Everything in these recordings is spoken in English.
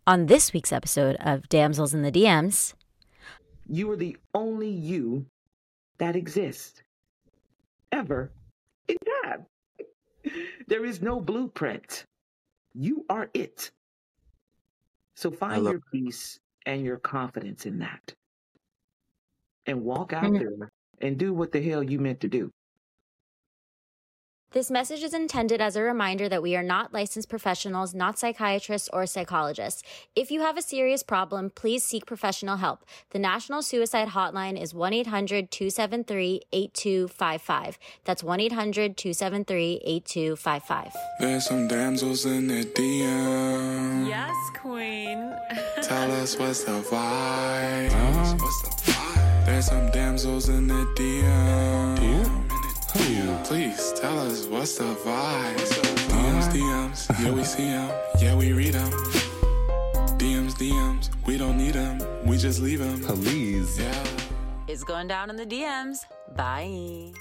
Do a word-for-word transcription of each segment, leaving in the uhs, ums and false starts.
On this week's episode of Damsels in the D Ms, you are the only you that exists. Ever in time. There is no blueprint. You are it. So find love- your peace and your confidence in that. And walk out Mhm. there and do what the hell you meant to do. this message is intended as a reminder that we are not licensed professionals, not psychiatrists or psychologists. If you have a serious problem, please seek professional help. The National Suicide Hotline is one eight hundred two seven three eight two five five. That's one eight hundred two seven three eight two five five. There's some damsels in the D M. Yes, queen. Tell us what's the vibe. Uh-huh. What's the vibe? There's some damsels in the D M. D M? Who? Please tell us what's the vibe. D Ms, D Ms, yeah we see them, yeah we read them. D Ms, D Ms, we don't need them, we just leave them. Please. Yeah. It's going down in the D Ms. Bye.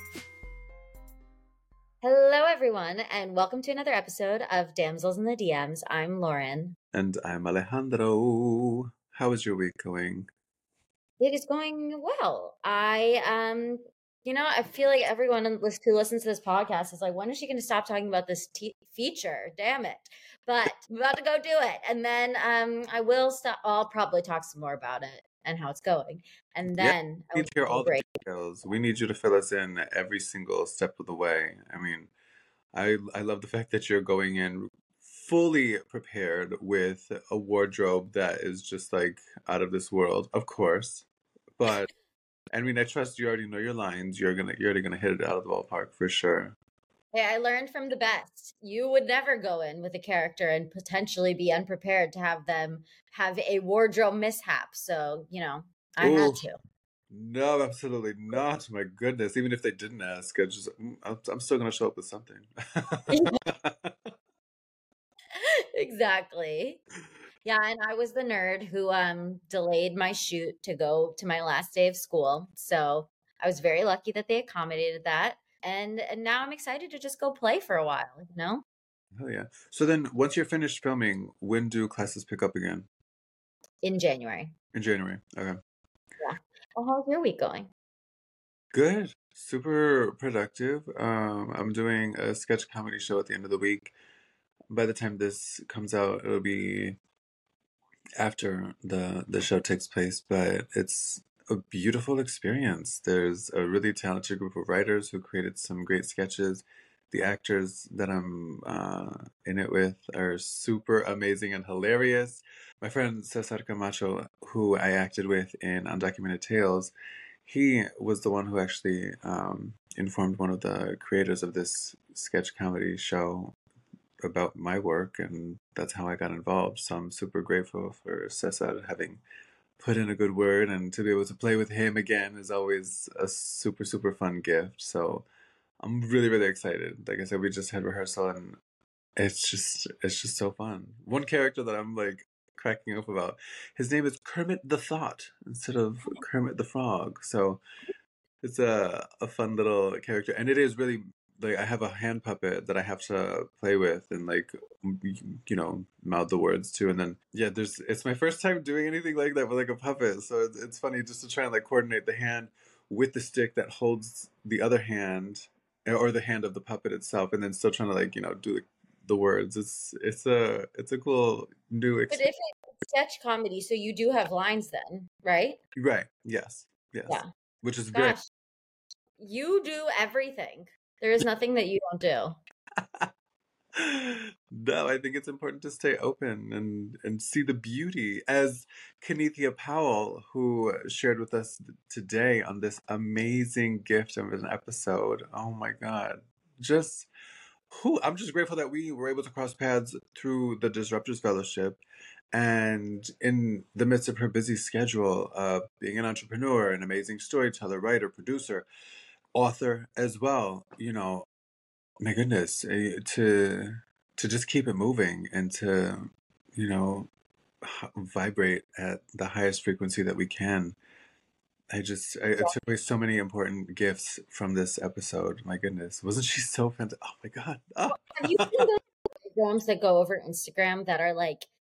Hello, everyone, and welcome to another episode of Damsels in the D Ms. I'm Lauren. And I'm Alejandro. How is your week going? It is going well. I, um, you know, I feel like everyone who listens to this podcast is like, when is she going to stop talking about this te- feature? Damn it. But I'm about to go do it. And then um, I will stop. I'll probably talk some more about it and how it's going. And then We I need to hear will all the break. details. We need you to fill us in every single step of the way. I mean, I I love the fact that you're going in fully prepared with a wardrobe that is just like out of this world, of course. But I mean, I trust you already know your lines. You're gonna you're already gonna hit it out of the ballpark for sure. Hey, I learned from the best. You would never go in with a character and potentially be unprepared to have them have a wardrobe mishap. So, you know, I Ooh. had to. No, absolutely not. My goodness, even if they didn't ask, I just mm, I'm, I'm still gonna show up with something. Exactly. Yeah, and I was the nerd who um delayed my shoot to go to my last day of school. So I was very lucky that they accommodated that. And and now I'm excited to just go play for a while, you know? Oh yeah. So then, once you're finished filming, when do classes pick up again? In January. In January. Okay. Well, how's your week going? Good. Super productive. Um, I'm doing a sketch comedy show at the end of the week. By the time this comes out, it'll be after the the show takes place, but it's a beautiful experience. There's a really talented group of writers who created some great sketches. The actors that I'm uh, in it with are super amazing and hilarious. My friend Cesar Camacho, who I acted with in Undocumented Tales, he was the one who actually um, informed one of the creators of this sketch comedy show about my work, and that's how I got involved. So I'm super grateful for Cesar having put in a good word, and to be able to play with him again is always a super, super fun gift. So I'm really, really excited. Like I said, we just had rehearsal, and it's just, it's just so fun. One character that I'm like cracking up about, his name is Kermit the Thought instead of Kermit the Frog. So it's a a fun little character, and it is really like I have a hand puppet that I have to play with and like m- you know mouth the words to, and then yeah, there's it's my first time doing anything like that with like a puppet, so it's, it's funny just to try and like coordinate the hand with the stick that holds the other hand or the hand of the puppet itself, and then still trying to like you know do the, the words. It's it's a it's a cool new But experience. if it's sketch comedy, so you do have lines then, right? Right? Yes. Yes. Yeah. Which is great. Gosh, you do everything. There is nothing that you don't do. No, I think it's important to stay open and, and see the beauty. As Kenethia Powell, who shared with us today on this amazing gift of an episode. Oh my God. Just who I'm just grateful that we were able to cross paths through the Disruptors Fellowship, and in the midst of her busy schedule of being an entrepreneur, an amazing storyteller, writer, producer, author as well, you know, my goodness, eh, to to just keep it moving and to, you know, h- vibrate at the highest frequency that we can. I just, I, I took away so many important gifts from this episode. My goodness, wasn't she so fantastic? Oh my God. Oh. Have you seen those programs that go over Instagram that are like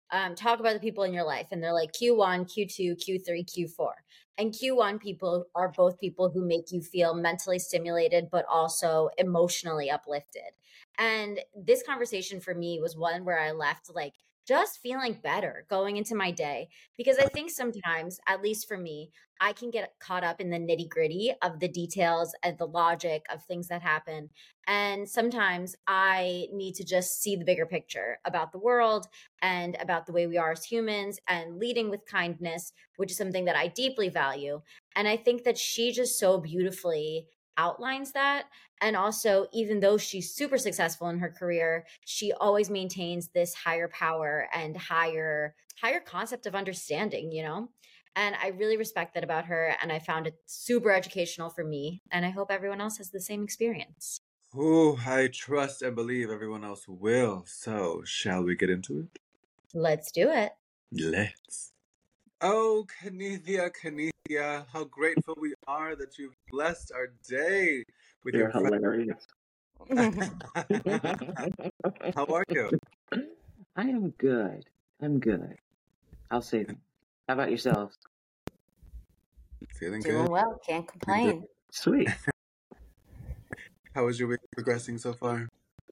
um, talk about the people in your life, and they're like Q one, Q two, Q three, Q four. And Q one people are both people who make you feel mentally stimulated, but also emotionally uplifted. And this conversation for me was one where I left like just feeling better going into my day. Because I think sometimes, at least for me, I can get caught up in the nitty gritty of the details and the logic of things that happen. And sometimes I need to just see the bigger picture about the world and about the way we are as humans, and leading with kindness, which is something that I deeply value. And I think that she just so beautifully outlines that. And also, even though she's super successful in her career, she always maintains this higher power and higher higher concept of understanding, you know? And I really respect that about her, and I found it super educational for me, and I hope everyone else has the same experience. Oh, I trust and believe everyone else will. So, shall we get into it? Let's do it. Let's. Oh, Kenethia, Kenethia, how grateful we are that you've blessed our day with You're your presence. hilarious. How are you? I am good. I'm good. I'll say that. How about yourselves? Feeling Doing good? well, can't complain. Sweet. How is your week progressing so far?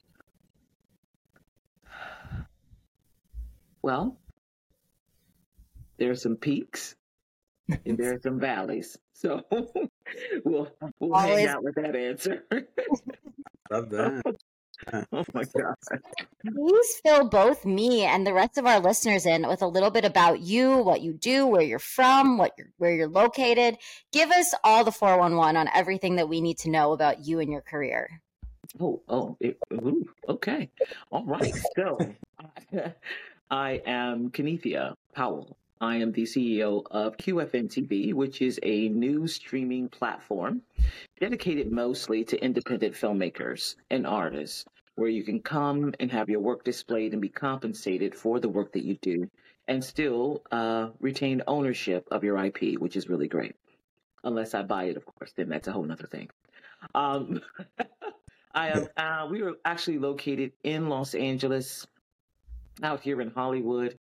Well, there are some peaks and there are some valleys. So we'll we'll hang Always- out with that answer. Love that. Oh my God. Please fill both me and the rest of our listeners in with a little bit about you, what you do, where you're from, what you're, where you're located. Give us all the four one one on everything that we need to know about you and your career. Oh, oh, it, ooh, okay. All right. So I am Kenethia Powell. I am the C E O of Q F N T V, which is a news streaming platform dedicated mostly to independent filmmakers and artists, where you can come and have your work displayed and be compensated for the work that you do, and still uh, retain ownership of your I P, which is really great. Unless I buy it, of course, then that's a whole nother thing. Um, I am. Uh, we are actually located in Los Angeles, out here in Hollywood.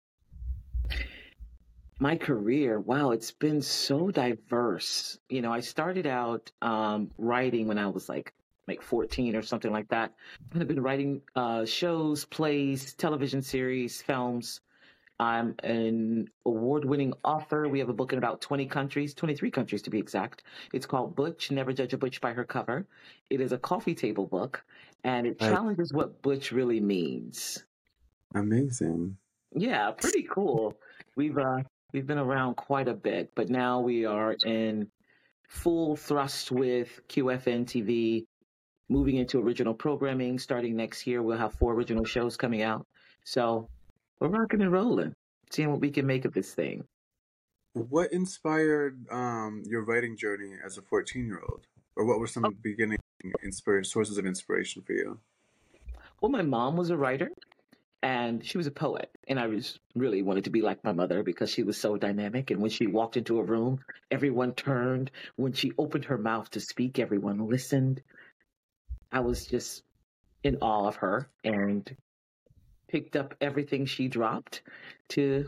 My career, wow, it's been so diverse. You know, I started out um, writing when I was like like fourteen or something like that. And I've been writing uh, shows, plays, television series, films. I'm an award-winning author. We have a book in about twenty countries, twenty-three countries to be exact. It's called Butch, Never Judge a Butch by Her Cover. It is a coffee table book, and it Right. challenges what butch really means. Amazing. Yeah, pretty cool. We've uh, we've been around quite a bit, but now we are in full thrust with Q F N T V, moving into original programming. Starting next year, we'll have four original shows coming out. So we're rocking and rolling, seeing what we can make of this thing. What inspired um, your writing journey as a fourteen-year-old? Or what were some Oh. beginning inspir- sources of inspiration for you? Well, my mom was a writer, and she was a poet, and I was really wanted to be like my mother because she was so dynamic. And when she walked into a room, everyone turned. When she opened her mouth to speak, everyone listened. I was just in awe of her and picked up everything she dropped to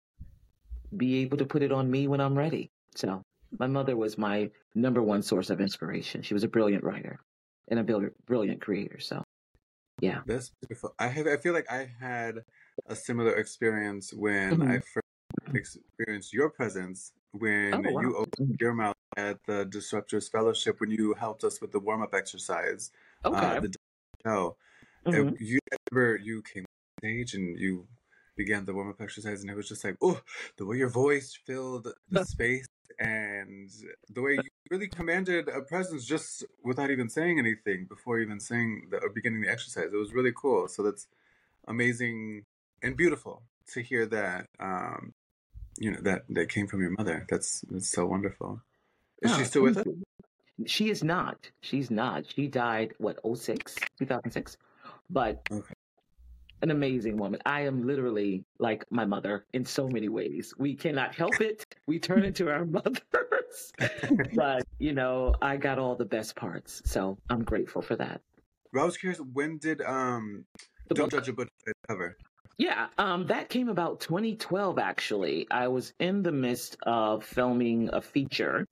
be able to put it on me when I'm ready. So my mother was my number one source of inspiration. She was a brilliant writer and a bil- brilliant creator. So yeah. That's beautiful. I have. I feel like I had a similar experience when Mhm. I first experienced your presence when Oh, wow. you opened your mouth at the Disruptors Fellowship when you helped us with the warm up exercise. Okay. Uh, the show. Mhm. And you I remember you came on stage and you began the warm up exercise, and it was just like, oh, the way your voice filled the space and the way you really commanded a presence just without even saying anything before even saying the or beginning the exercise. It was really cool. So that's amazing and beautiful to hear that. Um, you know that that came from your mother. That's that's so wonderful. Is she Oh, still with us? thank you. She is not. She's not. She died, what, oh six, two thousand six? But Okay. an amazing woman. I am literally like my mother in so many ways. We cannot help it. We turn into our mothers. But, you know, I got all the best parts. So I'm grateful for that. But I was curious, when did um The Don't book? Judge a Book cover? Yeah, um, that came about twenty twelve, actually. I was in the midst of filming a feature,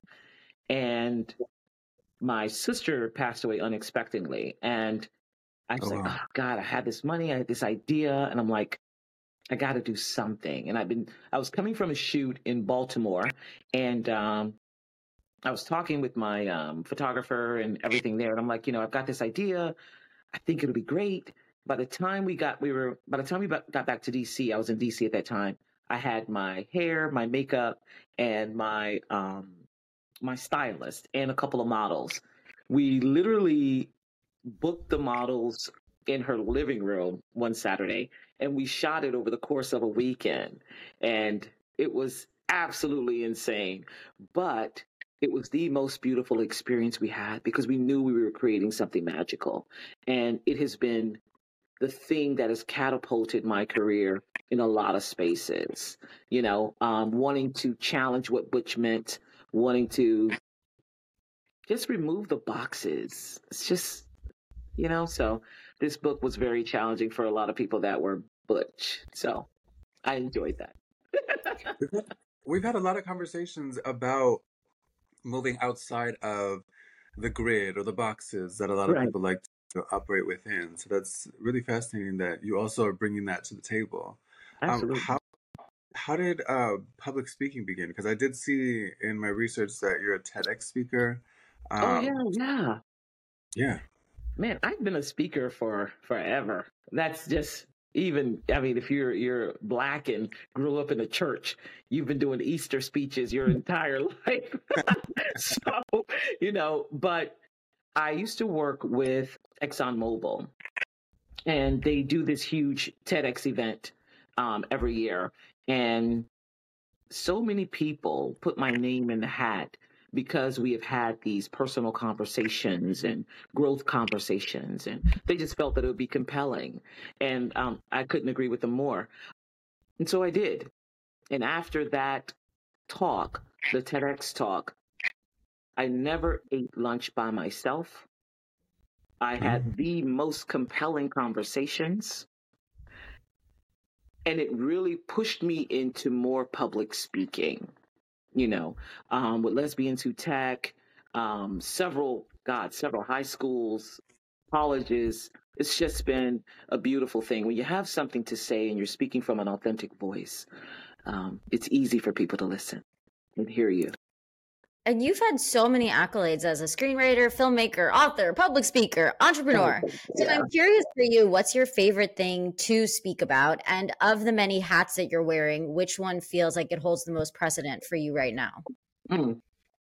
and my sister passed away unexpectedly. And I was Oh like, wow. oh, God, I had this money, I had this idea, and I'm like, I got to do something. And I've been, I was coming from a shoot in Baltimore, and um, I was talking with my um, photographer and everything there. And I'm like, you know, I've got this idea. I think it'll be great. By the time we got, we were, by the time we got back to D C, I was in D C at that time. I had my hair, my makeup, and my, um, my stylist and a couple of models. We literally booked the models in her living room one Saturday, and we shot it over the course of a weekend. And it was absolutely insane. But it was the most beautiful experience we had because we knew we were creating something magical. And it has been the thing that has catapulted my career in a lot of spaces, you know, um, wanting to challenge what butch meant, wanting to just remove the boxes. It's just, you know, so this book was very challenging for a lot of people that were butch. So I enjoyed that. We've had, we've had a lot of conversations about moving outside of the grid or the boxes that a lot of Right. people like to operate within. So that's really fascinating that you also are bringing that to the table. Um, Absolutely. how how did uh, public speaking begin? Because I did see in my research that you're a TEDx speaker. Oh, yeah, Um, yeah. yeah. Man, I've been a speaker for forever. That's just even, I mean, if you're you're black and grew up in the church, you've been doing Easter speeches your entire life. So, you know, but I used to work with ExxonMobil, and they do this huge TEDx event um, every year. And so many people put my name in the hat because we have had these personal conversations and growth conversations, and they just felt that it would be compelling. And um, I couldn't agree with them more. And so I did. And after that talk, the TEDx talk, I never ate lunch by myself. I had the most compelling conversations, and it really pushed me into more public speaking, you know, um, with Lesbians Who Tech, um, several, God, several high schools, colleges. It's just been a beautiful thing. When you have something to say and you're speaking from an authentic voice, um, it's easy for people to listen and hear you. And you've had so many accolades as a screenwriter, filmmaker, author, public speaker, entrepreneur. So Yeah. I'm curious for you, what's your favorite thing to speak about? And of the many hats that you're wearing, which one feels like it holds the most precedent for you right now? Mm.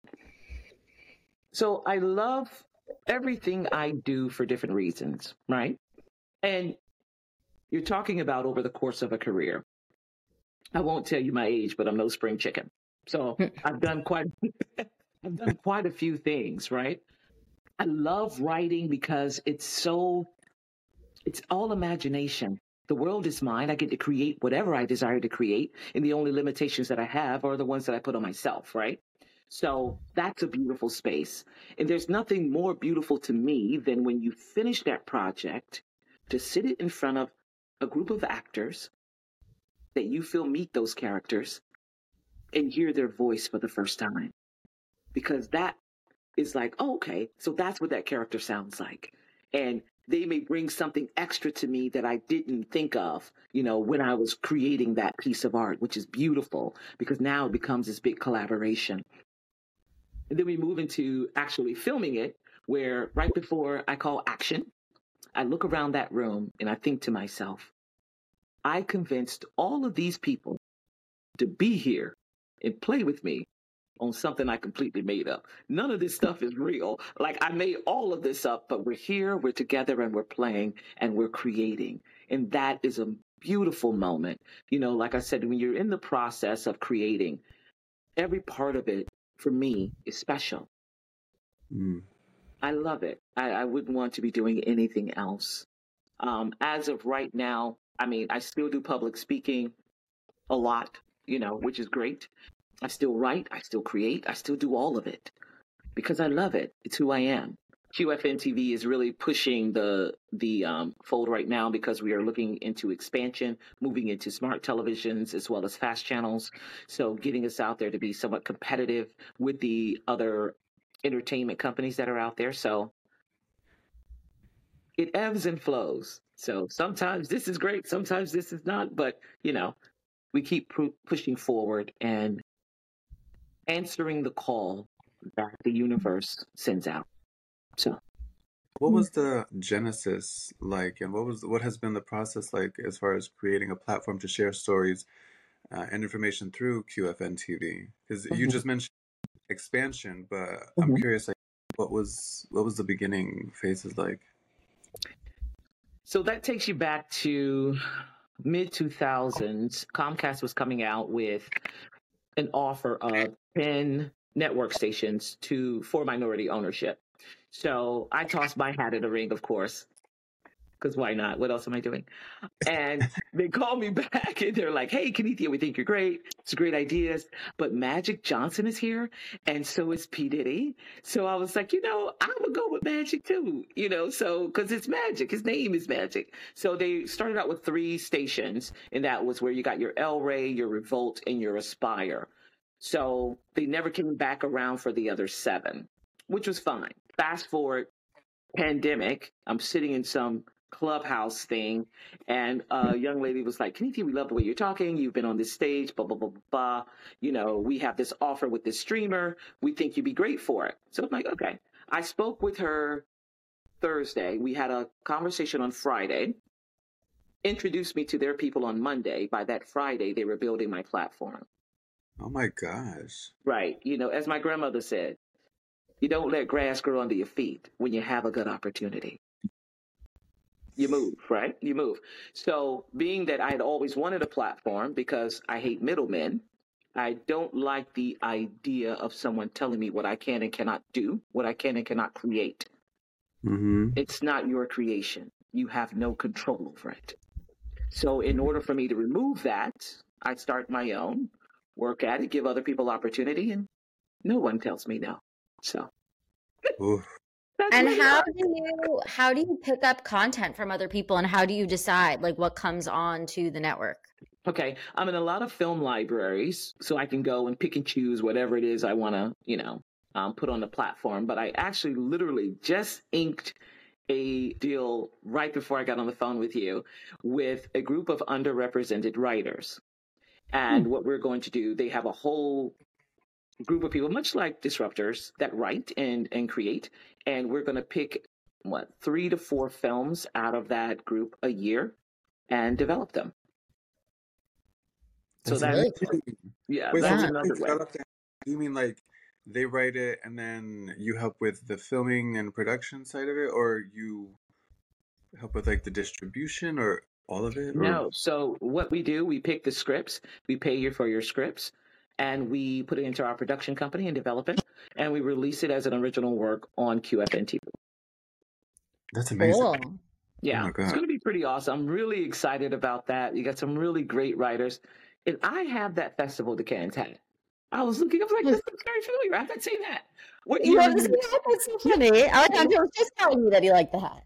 So I love everything I do for different reasons, right? And you're talking about over the course of a career. I won't tell you my age, but I'm no spring chicken. So I've done quite I've done quite a few things, right? I love writing because it's so it's all imagination. The world is mine. I get to create whatever I desire to create, and the only limitations that I have are the ones that I put on myself, right? So that's a beautiful space. And there's nothing more beautiful to me than when you finish that project to sit it in front of a group of actors that you feel meet those characters and hear their voice for the first time. Because that is like, oh, okay, so that's what that character sounds like. And they may bring something extra to me that I didn't think of, you know, when I was creating that piece of art, which is beautiful because now it becomes this big collaboration. And then we move into actually filming it, where right before I call action, I look around that room and I think to myself, I convinced all of these people to be here and play with me on something I completely made up. None of this stuff is real. Like, I made all of this up, but we're here, we're together, and we're playing, and we're creating. And that is a beautiful moment. You know, like I said, when you're in the process of creating, every part of it, for me, is special. Mm. I love it. I, I wouldn't want to be doing anything else. Um, as of right now, I mean, I still do public speaking a lot, you know, which is great. I still write, I still create, I still do all of it because I love it. It's who I am. Q F N T V is really pushing the the um, fold right now because we are looking into expansion, moving into smart televisions as well as fast channels. So getting us out there to be somewhat competitive with the other entertainment companies that are out there. So it ebbs and flows. So sometimes this is great, sometimes this is not. But, you know, we keep pu- pushing forward and answering the call that the universe sends out. So, what was the genesis like, and what was what has been the process like as far as creating a platform to share stories uh, and information through Q F N T V? Because you just mentioned expansion, but mm-hmm. I'm curious, like, what was what was the beginning phases like? So that takes you back to mid two thousands. Comcast was coming out with an offer of ten network stations to for minority ownership. So I tossed my hat in the ring, of course, because why not? What else am I doing? And they called me back and they're like, hey, Kenethia, we think you're great. It's great ideas. But Magic Johnson is here. And so is P. Diddy. So I was like, you know, I'm going to go with Magic too, you know, so because it's Magic. His name is Magic. So they started out with three stations. And that was where you got your El Rey, your Revolt, and your Aspire. So they never came back around for the other seven, which was fine. Fast forward, pandemic, I'm sitting in some clubhouse thing, and a young lady was like, Kenethia, we love the way you're talking. You've been on this stage, blah, blah, blah, blah, blah. You know, we have this offer with this streamer. We think you'd be great for it. So I'm like, okay. I spoke with her Thursday. We had a conversation on Friday, introduced me to their people on Monday. By that Friday, they were building my platform. Oh my gosh. Right. You know, as my grandmother said, you don't let grass grow under your feet when you have a good opportunity. You move, right? You move. So being that I had always wanted a platform because I hate middlemen, I don't like the idea of someone telling me what I can and cannot do, what I can and cannot create. Mm-hmm. It's not your creation. You have no control over it. So in order for me to remove that, I start my own, work at it, give other people opportunity, and no one tells me no. So. And how do you how do you pick up content from other people, and how do you decide like what comes on to the network? Okay, I'm in a lot of film libraries, so I can go and pick and choose whatever it is I want to, you know, um, put on the platform. But I actually literally just inked a deal right before I got on the phone with you with a group of underrepresented writers. And hmm. what we're going to do, they have a whole group of people, much like disruptors, that write and, and create. And we're going to pick, what, three to four films out of that group a year and develop them. So that's, that, yeah, Wait, that's so another way. Do you mean like they write it and then you help with the filming and production side of it, or you help with like the distribution or all of it? Or? No. So what we do, we pick the scripts, we pay you for your scripts, and we put it into our production company and develop it, and we release it as an original work on Q F N T V. That's amazing. Cool. Yeah, oh it's going to be pretty awesome. I'm really excited about that. You got some really great writers. And I have that festival the Cannes had. I was looking, I was like, this is very familiar. I have that same hat. What you know, this is that's so funny. Alejandro was just telling me that he liked the hat.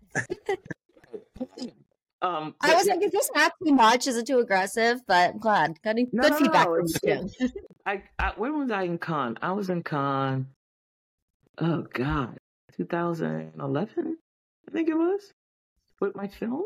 um, I was yeah. like, is this not too much? Is it too aggressive? But I'm glad. Got good no, feedback no, from you too. I, I, when was I in Cannes? I was in Cannes, oh God, two thousand eleven, I think it was, with my film.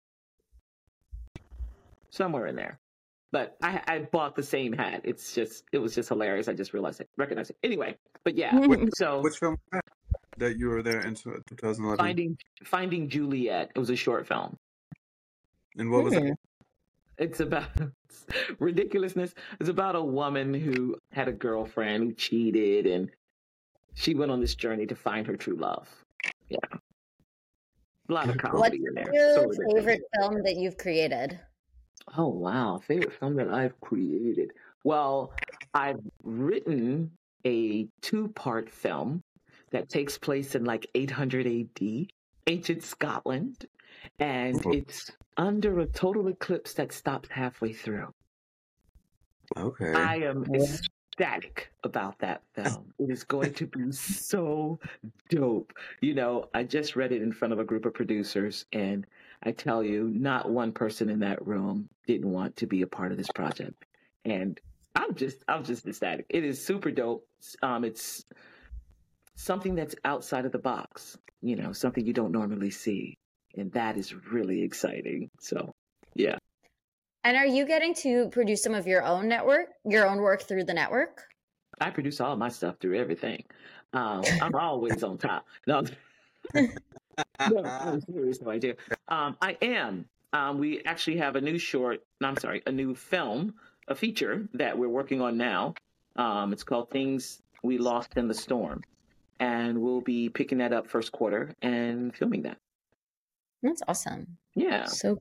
Somewhere in there. But I, I bought the same hat. It's just, it was just hilarious. I just realized it, recognized it. Anyway, but yeah. Which, so which film was that, that you were there in twenty eleven? Finding Finding Juliet. It was a short film. And what was mm-hmm. it? It's about ridiculousness. It's about a woman who had a girlfriend who cheated, and she went on this journey to find her true love. Yeah. A lot of comedy What's in there. your So favorite film that you've created? Oh, wow. Favorite film that I've created. Well, I've written a two-part film that takes place in like eight hundred A D, ancient Scotland. And Ooh. It's under a total eclipse that stops halfway through. Okay. I am ecstatic about that film. It is going to be so dope. You know, I just read it in front of a group of producers, and I tell you, not one person in that room didn't want to be a part of this project. And I'm just, I'm just ecstatic. It is super dope. Um, it's something that's outside of the box, you know, something you don't normally see. And that is really exciting. So, yeah. And are you getting to produce some of your own network, your own work through the network? I produce all my stuff through everything. Um, I'm always on top. No, no, I'm serious, no, I do. Um, I am. Um, we actually have a new short, no, I'm sorry, a new film, a feature that we're working on now. Um, it's called Things We Lost in the Storm. And we'll be picking that up first quarter and filming that. That's awesome. Yeah. So.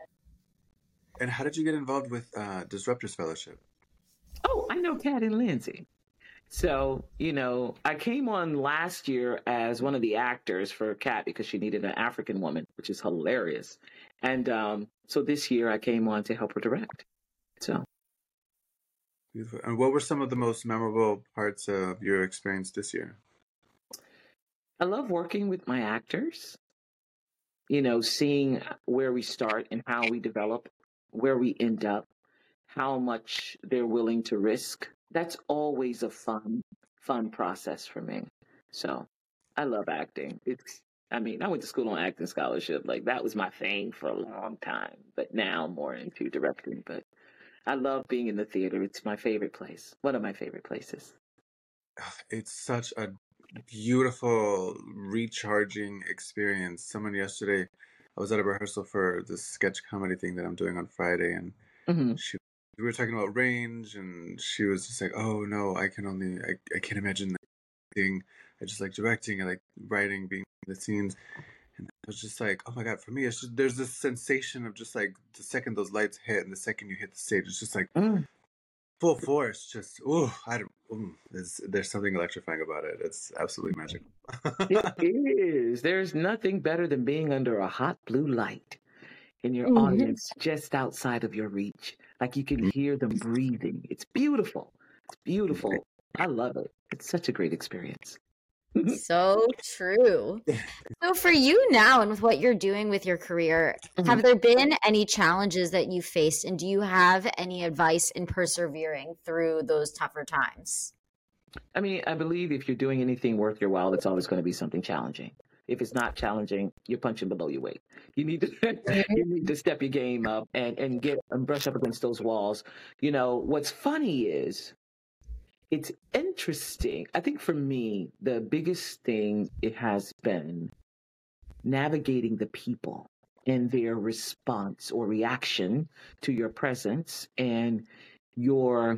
And how did you get involved with uh, Disruptors Fellowship? Oh, I know Kat and Lindsay. So, you know, I came on last year as one of the actors for Kat because she needed an African woman, which is hilarious. And um, so this year I came on to help her direct. So. Beautiful. And what were some of the most memorable parts of your experience this year? I love working with my actors, you know, seeing where we start and how we develop, where we end up, how much they're willing to risk. That's always a fun, fun process for me. So I love acting. It's, I mean, I went to school on acting scholarship. Like that was my thing for a long time, but now I'm more into directing. But I love being in the theater. It's my favorite place. One of my favorite places. It's such a beautiful, recharging experience. Someone yesterday, I was at a rehearsal for this sketch comedy thing that I'm doing on Friday, and mm-hmm. she, we were talking about range, and she was just like, "Oh no, I can only, I, I can't imagine thing. I just like directing, I like writing, being in the scenes." And I was just like, "Oh my god!" For me, it's just there's this sensation of just like the second those lights hit, and the second you hit the stage, it's just like. Mm. Full force, just ooh, I don't. Ooh, there's there's something electrifying about it. It's absolutely magical. It is. There's nothing better than being under a hot blue light, and your mm-hmm. audience just outside of your reach. Like you can hear them breathing. It's beautiful. It's beautiful. I love it. It's such a great experience. So true. So for you now and with what you're doing with your career, mm-hmm. have there been any challenges that you faced, and do you have any advice in persevering through those tougher times? I mean, I believe if you're doing anything worth your while, it's always going to be something challenging. If it's not challenging, you're punching below your weight. You need to you need to step your game up and, and get and brush up against those walls. You know, what's funny is it's interesting. I think for me, the biggest thing it has been navigating the people and their response or reaction to your presence and your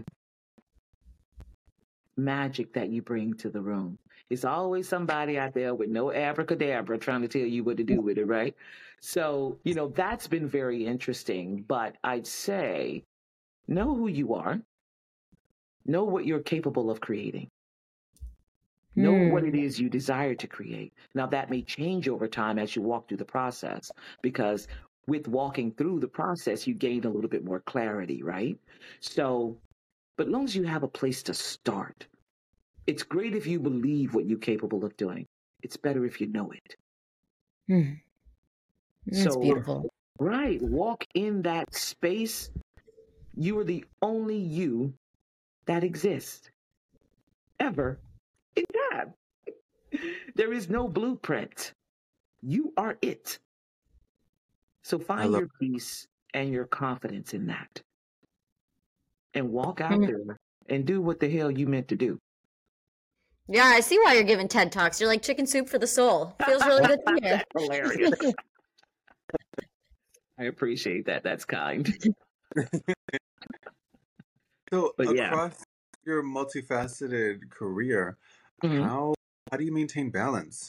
magic that you bring to the room. It's always somebody out there with no abracadabra trying to tell you what to do with it, right? So, you know, that's been very interesting. But I'd say know who you are. Know what you're capable of creating. Know mm. what it is you desire to create. Now, that may change over time as you walk through the process, because with walking through the process, you gain a little bit more clarity, right? So, but as long as you have a place to start, it's great if you believe what you're capable of doing. It's better if you know it. Mm. That's so, beautiful. Right. Walk in that space. You are the only you that exists ever in time. There is no blueprint. You are it. So find your peace and your confidence in that. And walk out mm-hmm. there and do what the hell you meant to do. Yeah, I see why you're giving TED Talks. You're like chicken soup for the soul. Feels really good to hear. That's hilarious. I appreciate that. That's kind. So but, yeah. across your multifaceted career, mm-hmm. how how do you maintain balance?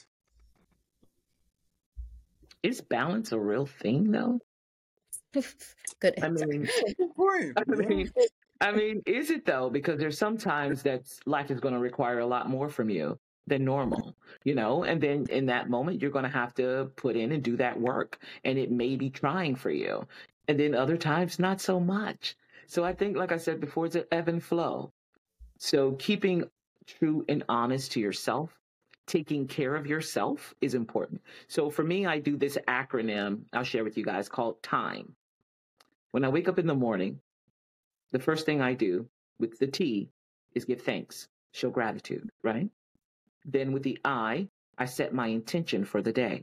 Is balance a real thing, though? Good answer. I mean, I mean, I mean, is it though? Because there's sometimes that life is going to require a lot more from you than normal, you know, and then in that moment, you're going to have to put in and do that work, and it may be trying for you. And then other times, not so much. So I think, like I said before, it's an ebb and flow. So keeping true and honest to yourself, taking care of yourself is important. So for me, I do this acronym I'll share with you guys called TIME. When I wake up in the morning, the first thing I do with the T is give thanks, show gratitude, right? Then with the I, I set my intention for the day.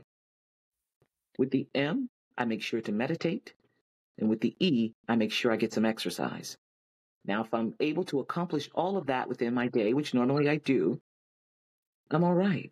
With the M, I make sure to meditate. And with the E, I make sure I get some exercise. Now, if I'm able to accomplish all of that within my day, which normally I do, I'm all right.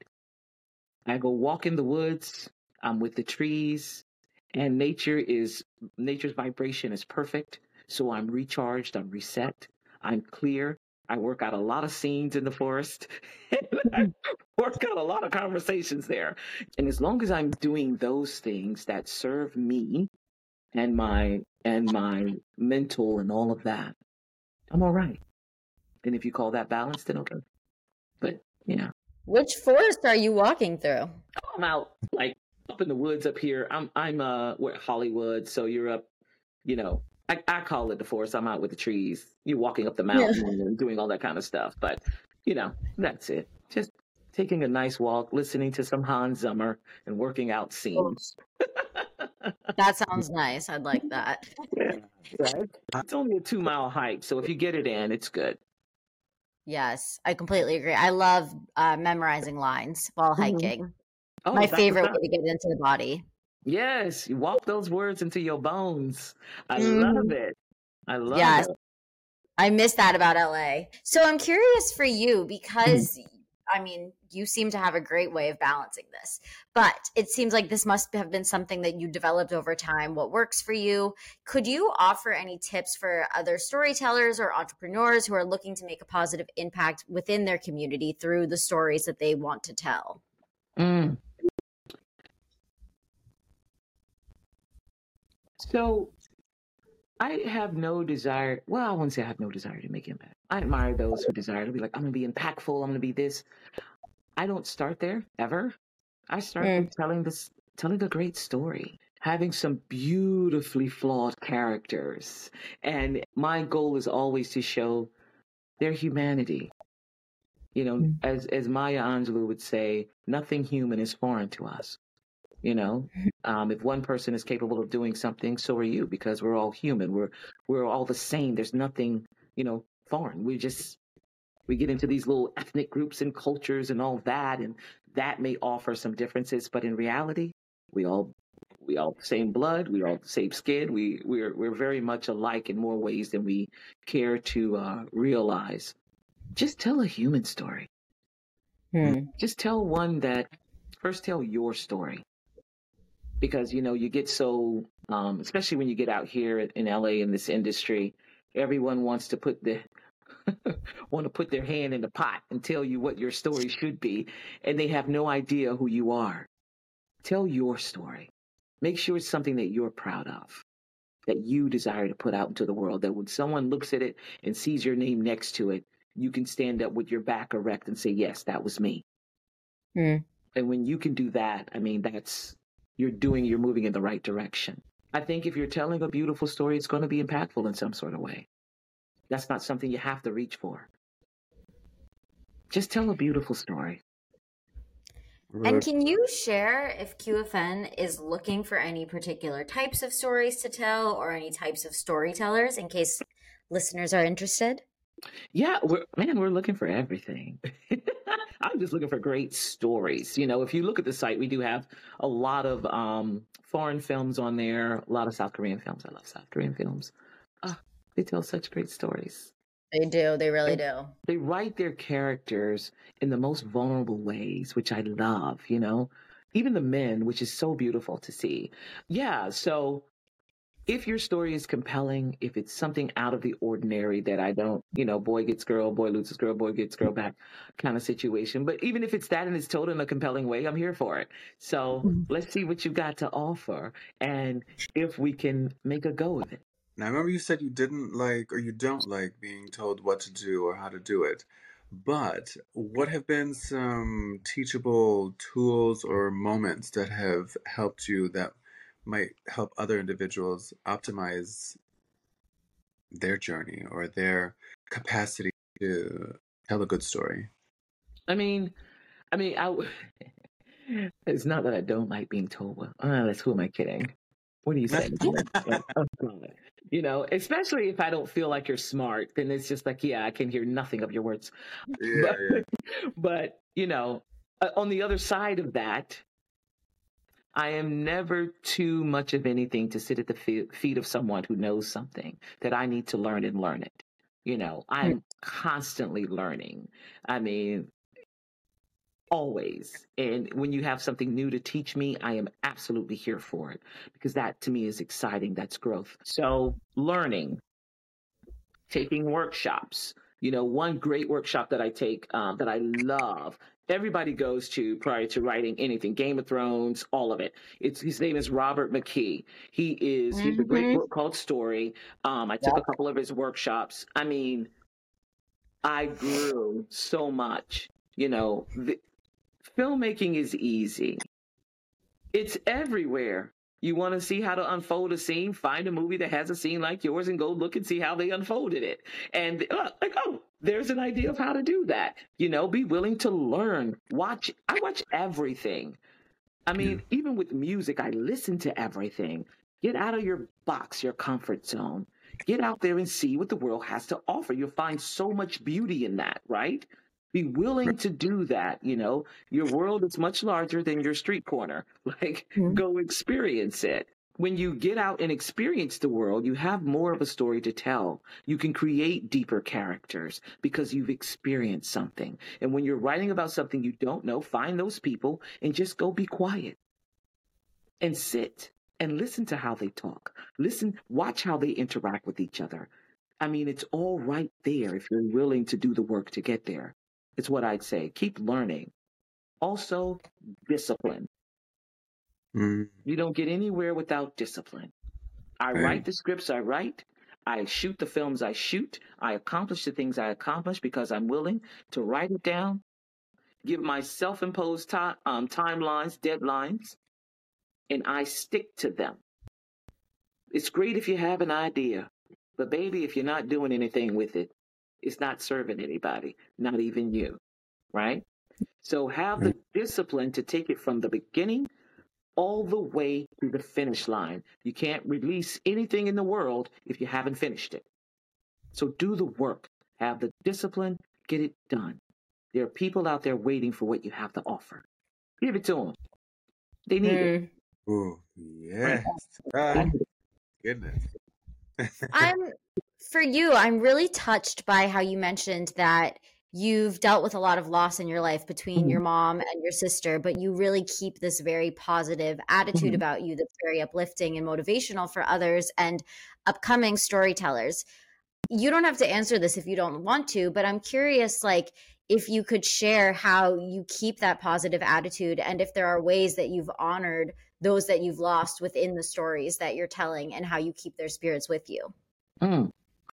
I go walk in the woods. I'm with the trees, and nature is nature's vibration is perfect. So I'm recharged. I'm reset. I'm clear. I work out a lot of scenes in the forest. I work out a lot of conversations there. And as long as I'm doing those things that serve me and my and my mental and all of that, I'm all right. And if you call that balance, then okay. But yeah. Which forest are you walking through? I'm out like up in the woods up here. I'm I'm uh we're at Hollywood, so you're up, you know, I, I call it the forest. I'm out with the trees. You're walking up the mountain and doing all that kind of stuff. But you know, that's it. Just taking a nice walk, listening to some Hans Zimmer and working out scenes. That sounds nice. I'd like that. Yeah, right. It's only a two mile hike, so if you get it in, it's good. Yes, I completely agree. I love uh, memorizing lines while hiking. Oh, My that's favorite what's way up. to get into the body. Yes, you walk those words into your bones. I Mhm. love it. I love Yes. it. I miss that about L A. So I'm curious for you because, I mean, you seem to have a great way of balancing this, but it seems like this must have been something that you developed over time. What works for you? Could you offer any tips for other storytellers or entrepreneurs who are looking to make a positive impact within their community through the stories that they want to tell? Mm. So I have no desire. Well, I wouldn't say I have no desire to make impact. I admire those who desire to be like, I'm going to be impactful. I'm going to be this. I don't start there ever. I start Mm. with telling this, telling a great story, having some beautifully flawed characters. And my goal is always to show their humanity. You know, Mm. as, as Maya Angelou would say, nothing human is foreign to us. You know, um, if one person is capable of doing something, so are you, because we're all human. We're we're all the same. There's nothing, you know, foreign. We just we get into these little ethnic groups and cultures and all that, and that may offer some differences, but in reality, we all we all the same blood. We all the same skin. We we're we're very much alike in more ways than we care to uh, realize. Just tell a human story. Mm. Just tell one that first tell your story. Because, you know, you get so, um, especially when you get out here in L A in this industry, everyone wants to put the, want to put their hand in the pot and tell you what your story should be. And they have no idea who you are. Tell your story. Make sure it's something that you're proud of, that you desire to put out into the world, that when someone looks at it and sees your name next to it, you can stand up with your back erect and say, yes, that was me. Mm. And when you can do that, I mean, that's, you're doing, you're moving in the right direction. I think if you're telling a beautiful story, it's going to be impactful in some sort of way. That's not something you have to reach for. Just tell a beautiful story. And can you share if Q F N is looking for any particular types of stories to tell or any types of storytellers in case listeners are interested? Yeah, we're, man, we're looking for everything. I'm just looking for great stories. You know, if you look at the site, we do have a lot of um, foreign films on there, a lot of South Korean films. I love South Korean films. Oh, they tell such great stories. They do. They really do. They write their characters in the most vulnerable ways, which I love, you know, even the men, which is so beautiful to see. Yeah, so if your story is compelling, if it's something out of the ordinary that I don't, you know, boy gets girl, boy loses girl, boy gets girl back kind of situation. But even if it's that and it's told in a compelling way, I'm here for it. So mm-hmm. let's see what you've got to offer and if we can make a go of it. Now, I remember you said you didn't like or you don't like being told what to do or how to do it. But what have been some teachable tools or moments that have helped you that might help other individuals optimize their journey or their capacity to tell a good story? I mean, I mean, I. It's not that I don't like being told. Well, uh, that's who am I kidding? What are you saying? Like, oh, God. You know, especially if I don't feel like you're smart, then it's just like, yeah, I can hear nothing of your words. Yeah, But, yeah. but you know, uh, on the other side of that, I am never too much of anything to sit at the fe- feet of someone who knows something that I need to learn and learn it. You know, I'm constantly learning. I mean, always. And when you have something new to teach me, I am absolutely here for it because that to me is exciting. That's growth. So learning, taking workshops. You know, one great workshop that I take um, that I love, everybody goes to prior to writing anything, Game of Thrones, all of it. It's his name is Robert McKee. He is, he has a great Mhm. book called Story. Um, I took Yep. a couple of his workshops. I mean, I grew so much. You know, the, filmmaking is easy. It's everywhere. You want to see how to unfold a scene, find a movie that has a scene like yours and go look and see how they unfolded it. And uh, like, oh, there's an idea of how to do that. You know, be willing to learn. Watch. I watch everything. I mean, Yeah. even with music, I listen to everything. Get out of your box, your comfort zone. Get out there and see what the world has to offer. You'll find so much beauty in that, right? Be willing to do that. You know, your world is much larger than your street corner. Like, Mhm. go experience it. When you get out and experience the world, you have more of a story to tell. You can create deeper characters because you've experienced something. And when you're writing about something you don't know, find those people and just go be quiet and sit and listen to how they talk. Listen, watch how they interact with each other. I mean, it's all right there if you're willing to do the work to get there. It's what I'd say. Keep learning. Also, discipline. Mm, You don't get anywhere without discipline. I right. write the scripts I write. I shoot the films I shoot. I accomplish the things I accomplish because I'm willing to write it down, give my self-imposed ti- um, timelines, deadlines, and I stick to them. It's great if you have an idea, but baby, if you're not doing anything with it, it's not serving anybody, not even you, right? So have the discipline to take it from the beginning all the way to the finish line. You can't release anything in the world if you haven't finished it. So do the work, have the discipline, get it done. There are people out there waiting for what you have to offer. Give it to them. They need it. Mm. Oh, yes. Ah, goodness. I'm for you, I'm really touched by how you mentioned that you've dealt with a lot of loss in your life between Mhm. your mom and your sister, but you really keep this very positive attitude Mhm. about you that's very uplifting and motivational for others and upcoming storytellers. You don't have to answer this if you don't want to, but I'm curious, like, if you could share how you keep that positive attitude and if there are ways that you've honored those that you've lost within the stories that you're telling and how you keep their spirits with you. Mm.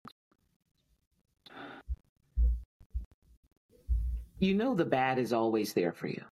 You know the bad is always there for you.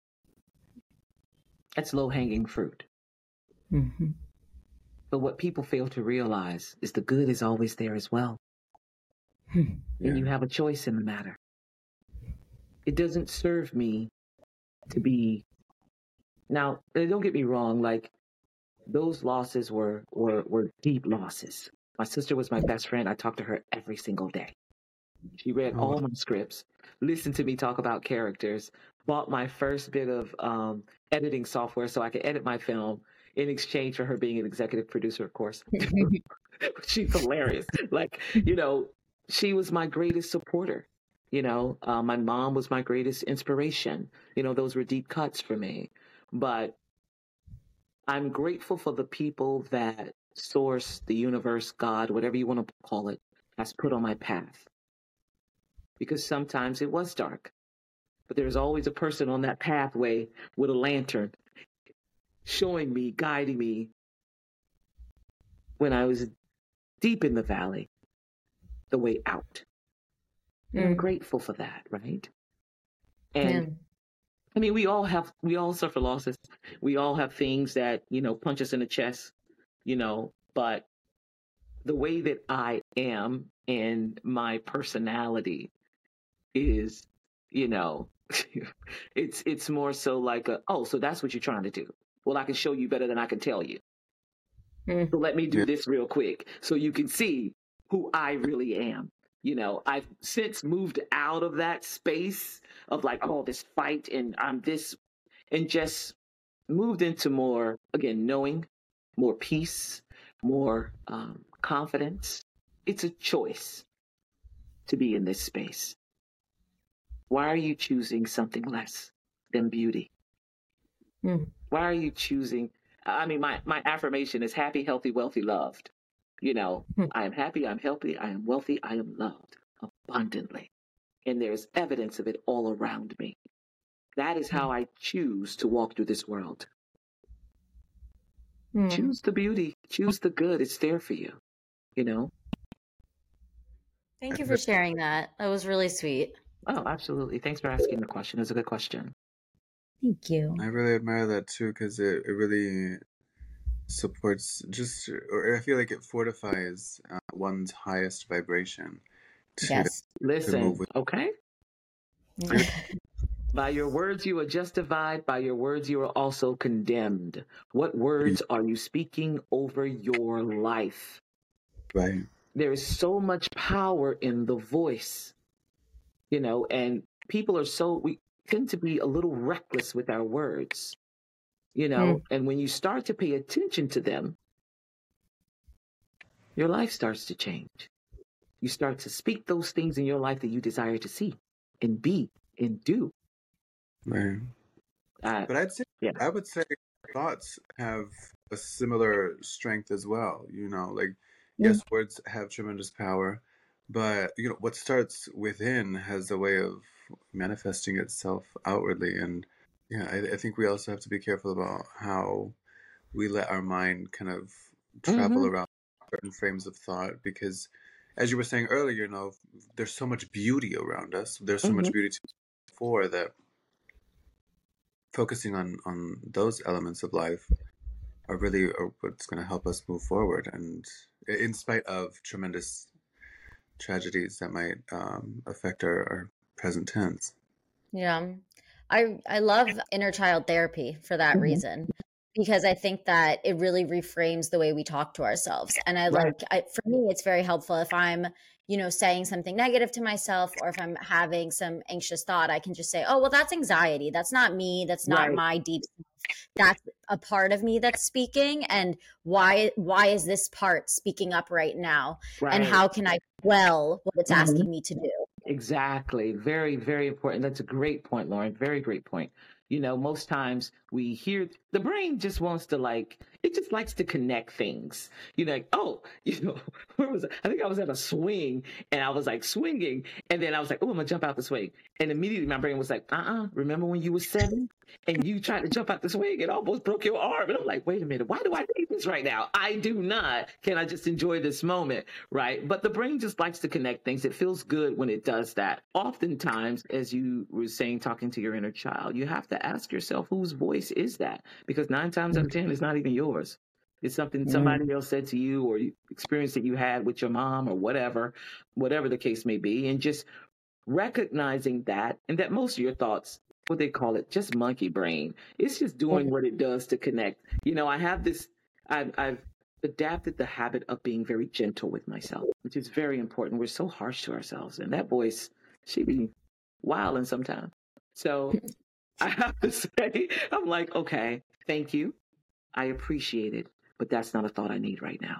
That's low-hanging fruit. Mm-hmm. But what people fail to realize is the good is always there as well. Yeah. And you have a choice in the matter. It doesn't serve me to be... Now, don't get me wrong, like, those losses were, were, were deep losses. My sister was my best friend. I talked to her every single day. She read Oh, all wow. my scripts, listened to me talk about characters, bought my first bit of um, editing software so I could edit my film in exchange for her being an executive producer, of course. She's hilarious. Like, you know, she was my greatest supporter. You know, uh, my mom was my greatest inspiration. You know, those were deep cuts for me. But I'm grateful for the people that Source, the universe, God, whatever you want to call it, has put on my path. Because sometimes it was dark, but there's always a person on that pathway with a lantern showing me, guiding me when I was deep in the valley, the way out. And I'm Mm. grateful for that, right? And Yeah. I mean, we all have, we all suffer losses. We all have things that, you know, punch us in the chest, you know, but the way that I am and my personality is, you know, it's it's more so like a, oh, so that's what you're trying to do. Well, I can show you better than I can tell you. Mm. So let me do Yeah. this real quick so you can see who I really am. You know, I've since moved out of that space of like, oh, this fight and I'm this, and just moved into more, again, knowing, more peace, more um, confidence. It's a choice to be in this space. Why are you choosing something less than beauty? Mm. Why are you choosing? I mean, my, my affirmation is happy, healthy, wealthy, loved. You know, Hmm. I am happy, I'm healthy, I am wealthy, I am loved abundantly. And there's evidence of it all around me. That is how I choose to walk through this world. Mm. Choose the beauty, choose the good. It's there for you, you know? Thank you for sharing that. That was really sweet. Oh, absolutely. Thanks for asking the question. It's a good question. Thank you. I really admire that too, because it, it really supports just, or I feel like it fortifies uh, one's highest vibration to, Yes. to Listen, move with. okay? By your words you are justified, by your words you are also condemned. What words are you speaking over your life? Right. There is so much power in the voice, you know, and people are so, we tend to be a little reckless with our words, you know, Mm. and when you start to pay attention to them, your life starts to change. You start to speak those things in your life that you desire to see and be and do. Right. Uh, But I'd say, yeah. I would say thoughts have a similar strength as well. You know, like, yes, words have tremendous power, but, you know, what starts within has a way of manifesting itself outwardly. And yeah, I, I think we also have to be careful about how we let our mind kind of travel Mhm. around certain frames of thought, because as you were saying earlier, you know, there's so much beauty around us. There's so much Mhm. beauty to for that focusing on on those elements of life are really are what's going to help us move forward, and in spite of tremendous tragedies that might um, affect our, our present tense. Yeah. I I love inner child therapy for that Mhm. reason, because I think that it really reframes the way we talk to ourselves. And I Right. like I, for me it's very helpful if I'm, you know, saying something negative to myself, or if I'm having some anxious thought, I can just say, "Oh, well, that's anxiety. That's not me. That's not Right. my deep self. That's a part of me that's speaking, and why why is this part speaking up right now? And Right. how can I quell what it's Mhm. asking me to do?" Exactly. Very, very important. That's a great point, Lauren. Very great point. You know, most times we hear the brain just wants to like, it just likes to connect things. You know, like, oh, you know, where was I? I think I was at a swing and I was like swinging. And then I was like, oh, I'm going to jump out the swing. And immediately my brain was like, uh uh remember when you were seven and you tried to jump out the swing and almost broke your arm? And I'm like, wait a minute, why do I need this right now? I do not. Can I just enjoy this moment? Right. But the brain just likes to connect things. It feels good when it does that. Oftentimes, as you were saying, talking to your inner child, you have to ask yourself, whose voice is that? Because nine times out of ten, it's not even yours. It's something somebody else said to you, or you experience that you had with your mom, or whatever, whatever the case may be. And just recognizing that, and that most of your thoughts, what they call it, just monkey brain. It's just doing what it does to connect. You know, I have this, I've, I've adapted the habit of being very gentle with myself, which is very important. We're so harsh to ourselves, and that voice, she be wilding sometimes. So I have to say, I'm like, okay, thank you. I appreciate it, but that's not a thought I need right now.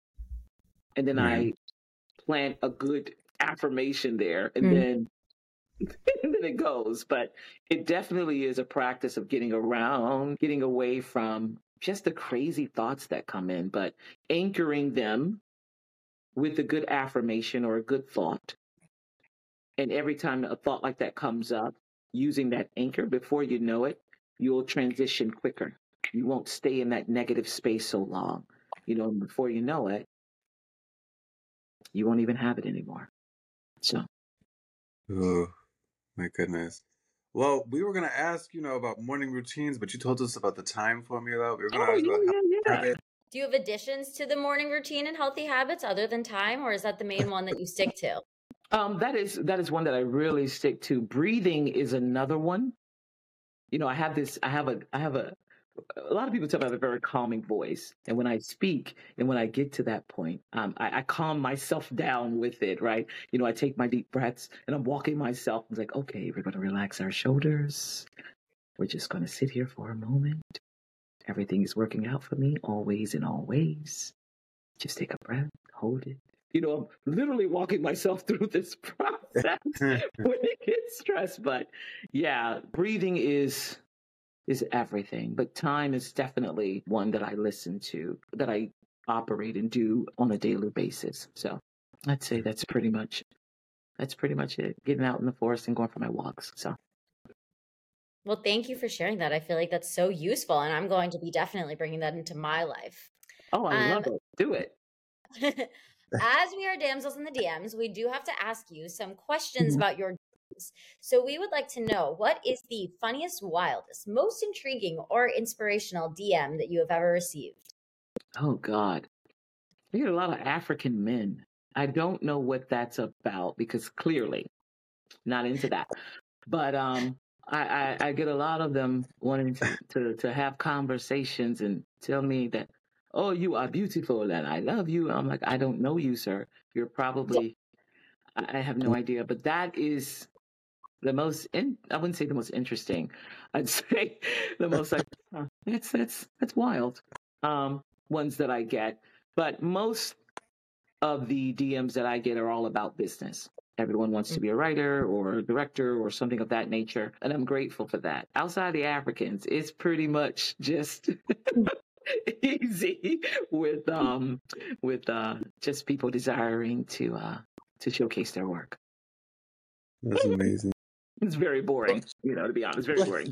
And then Right. I plant a good affirmation there, and Mm. then and then it goes. But it definitely is a practice of getting around, getting away from just the crazy thoughts that come in, but anchoring them with a good affirmation or a good thought. And every time a thought like that comes up, using that anchor, before you know it, you'll transition quicker. You won't stay in that negative space so long. You know, before you know it, you won't even have it anymore. So, Oh my goodness. Well, we were going to ask, you know, about morning routines, but you told us about the time formula. We were going to oh, ask about yeah, how yeah, yeah. habit. Do you have additions to the morning routine and healthy habits other than time, or is that the main one that you stick to? Um, that is that is one that I really stick to. Breathing is another one. You know, I have this. I have a. I have a. A lot of people tell me I have a very calming voice, and when I speak, and when I get to that point, um, I, I calm myself down with it. Right? You know, I take my deep breaths, and I'm walking myself. I'm like, okay, we're going to relax our shoulders. We're just going to sit here for a moment. Everything is working out for me, always and always. Just take a breath, hold it. You know, I'm literally walking myself through this process when it gets stressed. But yeah, breathing is is everything. But time is definitely one that I listen to, that I operate and do on a daily basis. So I'd say that's pretty much that's pretty much it. Getting out in the forest and going for my walks. So Well, thank you for sharing that. I feel like that's so useful, and I'm going to be definitely bringing that into my life. oh, I Um, love it. Do it. as we are damsels in the D Ms, we do have to ask you some questions about your D Ms. So we would like to know, what is the funniest, wildest, most intriguing, or inspirational D M that you have ever received? Oh God. We get a lot of African men. I don't know what that's about because clearly not into that. But um, I, I, I get a lot of them wanting to, to, to have conversations and tell me that, oh, you are beautiful and I love you. I'm like, I don't know you, sir. You're probably, I I have no idea. But that is the most, in, I wouldn't say the most interesting. I'd say the most like, huh, that's, that's, that's wild. Um, ones that I get. But most of the D Ms that I get are all about business. Everyone wants to be a writer or a director or something of that nature. And I'm grateful for that. Outside the Africans, it's pretty much just easy with um with uh just people desiring to uh to showcase their work. That's amazing. It's very boring, you know, to be honest, very boring.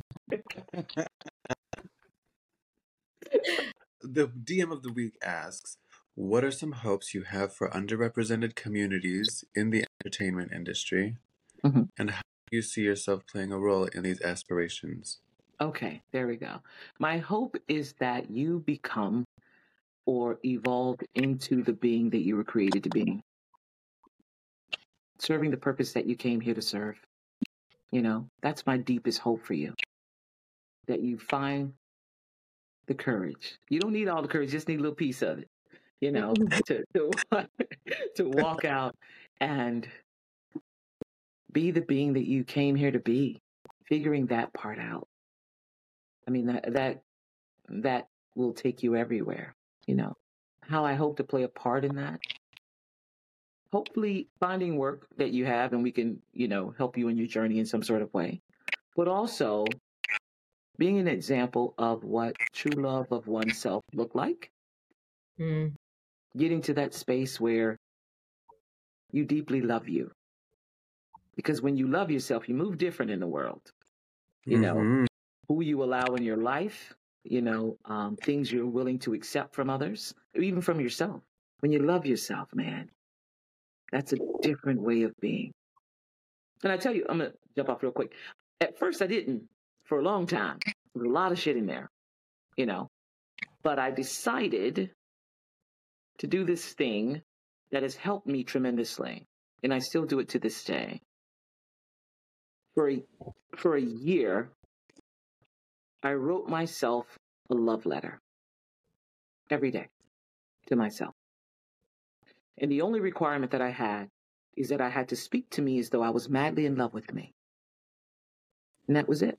The D M of the week asks, what are some hopes you have for underrepresented communities in the entertainment industry? Mhm. And how do you see yourself playing a role in these aspirations? Okay, there we go. My hope is that you become or evolve into the being that you were created to be, serving the purpose that you came here to serve. You know, that's my deepest hope for you, that you find the courage. You don't need all the courage, just need a little piece of it, you know, to, to, to walk out and be the being that you came here to be, figuring that part out. I mean, that, that, that will take you everywhere, you know. How I hope to play a part in that. Hopefully finding work that you have and we can, you know, help you in your journey in some sort of way. But also being an example of what true love of oneself look like. Mm. Getting to that space where you deeply love you. Because when you love yourself, you move different in the world. You know, Mhm. who you allow in your life, you know, um, things you're willing to accept from others, or even from yourself. When you love yourself, man, that's a different way of being. And I tell you, I'm going to jump off real quick. At first, I didn't for a long time. There's a lot of shit in there, you know. But I decided to do this thing that has helped me tremendously. And I still do it to this day. For a, for a year, I wrote myself a love letter every day to myself. And the only requirement that I had is that I had to speak to me as though I was madly in love with me. And that was it.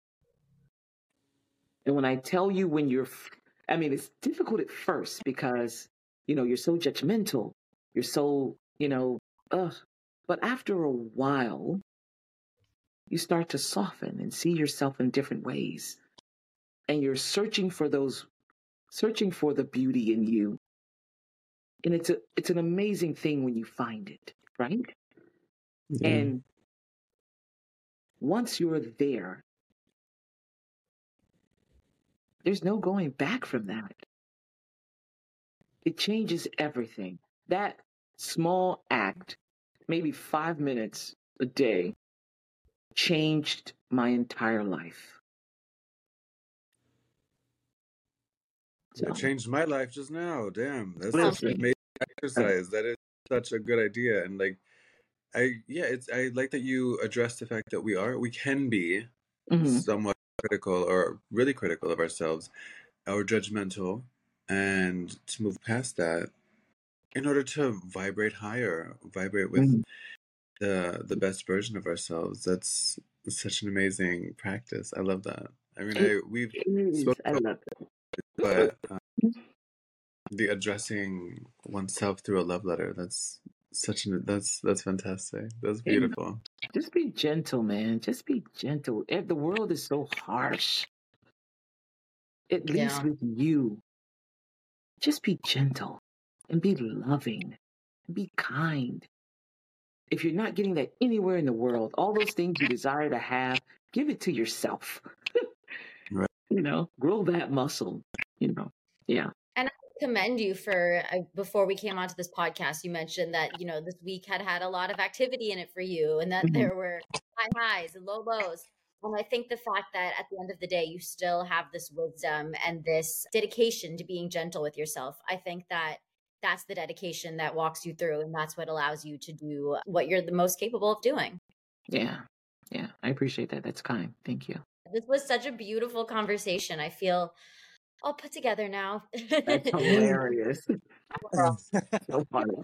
And when I tell you when you're, I mean, it's difficult at first because, you know, you're so judgmental. You're so, you know, ugh. But after a while, you start to soften and see yourself in different ways. And you're searching for those, searching for the beauty in you. And it's a, it's an amazing thing when you find it, right? Yeah. And once you're there, there's no going back from that. It changes everything. That small act, maybe five minutes a day, changed my entire life. So, That changed my life just now. Damn, that's Listen. such an amazing exercise. That is such a good idea. And like, I yeah, it's I like that you address the fact that we are we can be mhm. somewhat critical or really critical of ourselves or judgmental, and to move past that in order to vibrate higher, vibrate with Mhm. the the best version of ourselves. That's such an amazing practice. I love that. I mean, It I we've is. spoken I about love it. it, but uh, the addressing oneself through a love letter, that's such an that's that's fantastic. That's You know, beautiful. just be gentle, man. Just be gentle. Eh, The world is so harsh. At least Yeah. with you, just be gentle and be loving and be kind. If you're not getting that anywhere in the world, all those things you desire to have, give it to yourself. Right. You know, grow that muscle. You know, yeah. And I commend you for, uh, before we came onto this podcast, you mentioned that, you know, this week had had a lot of activity in it for you and that Mhm. there were high highs and low lows. And I think the fact that at the end of the day, you still have this wisdom and this dedication to being gentle with yourself. I think that that's the dedication that walks you through. And that's what allows you to do what you're the most capable of doing. Yeah. Yeah. I appreciate that. That's kind. Thank you. This was such a beautiful conversation. I feel all put together now. That's hilarious. So funny.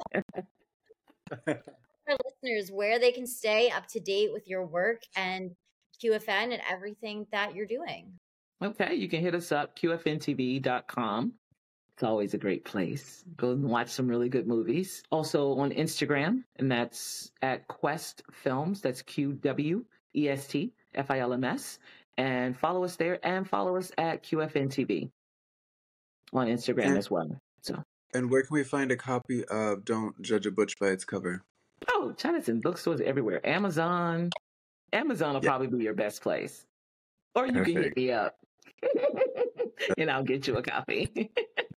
For listeners, where they can stay up to date with your work and Q F N and everything that you're doing. Okay, you can hit us up, Q F N T V dot com. It's always a great place. Go and watch some really good movies. Also on Instagram, and that's at Quest Films. That's Q W E S T F I L M S. And follow us there, and follow us at Q F N T V on Instagram And, as well. So, and where can we find a copy of Don't Judge a Butch by Its Cover? oh, Jonathan, bookstores everywhere. Amazon. Amazon will Yeah, probably be your best place. Or you can hit perfect. me up, and I'll get you a copy.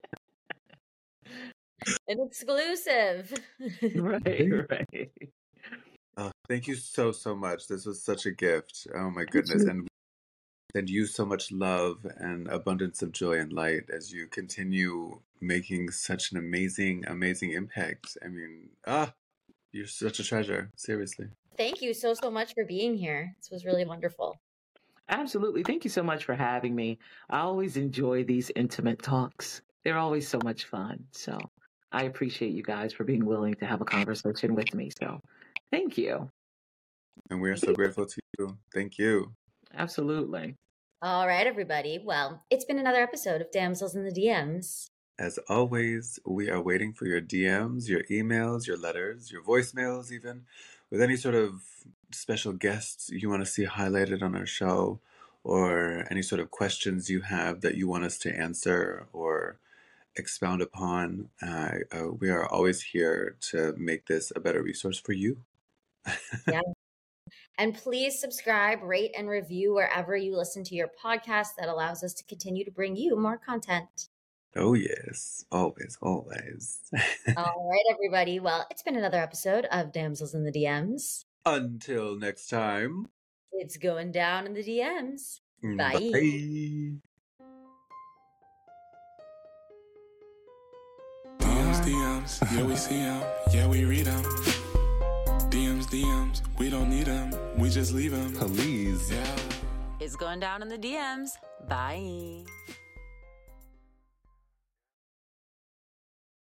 An exclusive. Right, right. Oh, thank you so, so much. This was such a gift. Oh my goodness. And send you so much love and abundance of joy and light as you continue making such an amazing, amazing impact. I mean, ah, you're such a treasure. Seriously. Thank you so, so much for being here. This was really wonderful. Absolutely. Thank you so much for having me. I always enjoy these intimate talks. They're always so much fun. So I appreciate you guys for being willing to have a conversation with me. So thank you. And we're so grateful to you. Thank you. Absolutely. All right, everybody. Well, it's been another episode of Damsels in the D Ms. As always, we are waiting for your D Ms, your emails, your letters, your voicemails, even with any sort of special guests you want to see highlighted on our show, or any sort of questions you have that you want us to answer or expound upon. Uh, uh, we are always here to make this a better resource for you. Yeah. And please subscribe, rate, and review wherever you listen to your podcast. That allows us to continue to bring you more content. Oh, yes. Always, always. All right, everybody. Well, it's been another episode of Damsels in the D Ms. Until next time. It's going down in the D Ms. Bye. Bye. D Ms, D Ms, yeah, we see them, yeah, we read them. D Ms, D Ms, we don't need them, we just leave them. Please. Yeah. It's going down in the D Ms. Bye.